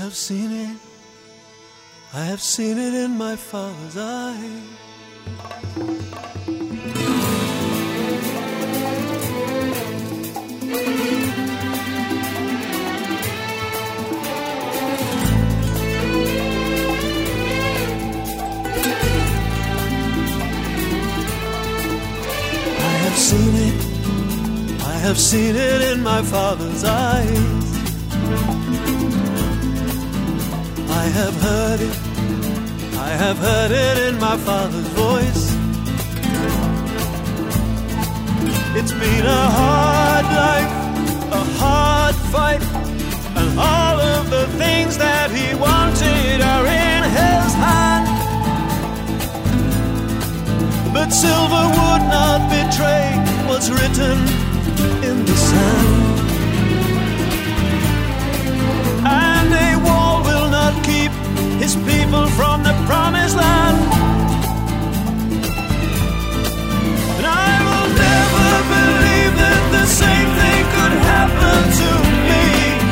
have seen it. I have seen it in my Father's eyes. I have seen it in my Father's eyes. I have heard it in my Father's voice. It's been a hard life, a hard fight, and all of the things that He wanted are in His hand. But silver would not betray what's written in the sand, and a wall will not keep His people from the promised land. And I will never believe that the same thing could happen to me.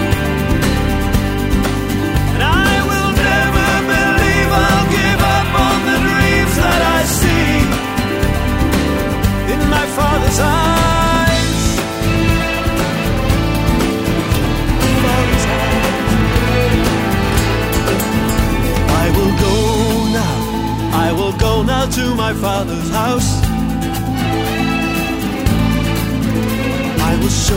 And I will never believe I'll give up on the dreams that I see in my Father's eyes. I will go now to my Father's house. I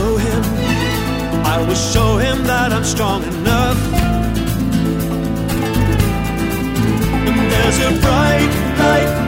will show him that I'm strong enough. And there's a bright light